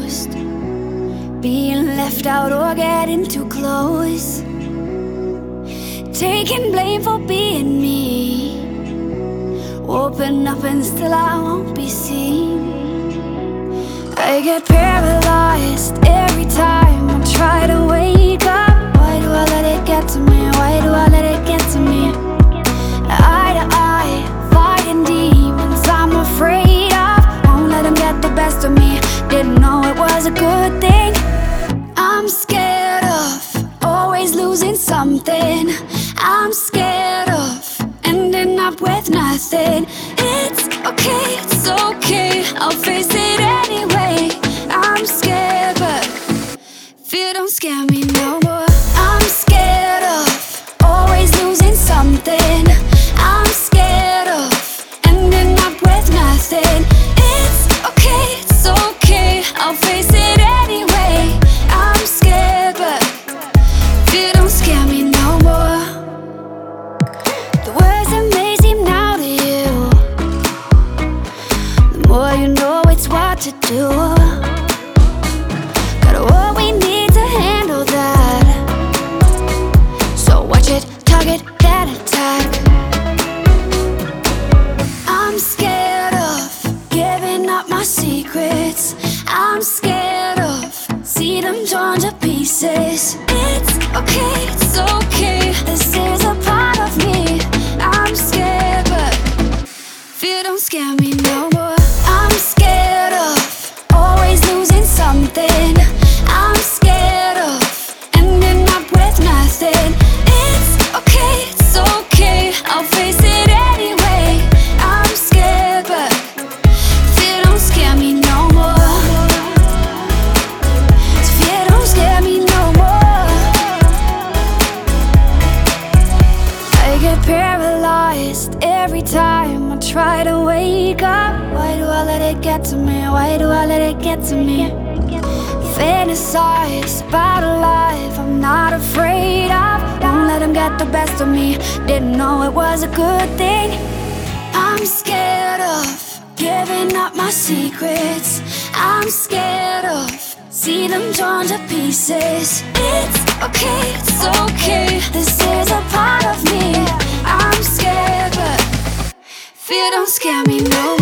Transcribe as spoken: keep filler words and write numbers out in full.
exposed, being left out or getting too close, taking blame for being me. Open up and still I won't be seen. I get paralyzed every time I try to wake up. Why do I let it get to me? Why do I let it get to me? Eye to eye, fighting demons I'm afraid of. Won't let them get the best of me. Didn't know it was a good thing. I'm scared of always losing something. I'm scared of ending up with nothing. It's okay, it's okay, I'll face it anyway. I'm scared, but fear don't scare me no more. I'm scared of always losing something. I'm scared of ending up with nothing. It's okay, it's okay, I'll face it anyway. I'm scared, but fear don't scare me no more. The words that may seem now to you, the more you know it's what to do. Got what we need to handle that, so watch it, target that attack. I'm scared of giving up my secrets. I'm scared of see them torn to pieces. It's okay, it's okay, this is a part of me. I'm scared, but fear don't scare me no more. I'm scared of always losing something. I'm scared of ending up with nothing. It's okay, it's okay, I'll face it anyway. I'm scared, but fear don't scare me no more. Fear don't scare me no more. I get paralyzed every time I try to wake up. Why do I let it get to me? Why do I let it get to me? Fantasize about a life I'm not afraid of. Won't let them get the best of me. Didn't know it was a good thing. I'm scared of giving up my secrets. I'm scared of see them torn to pieces. It's okay, it's okay, this is a part of me. I'm scared, but fear don't scare me no more.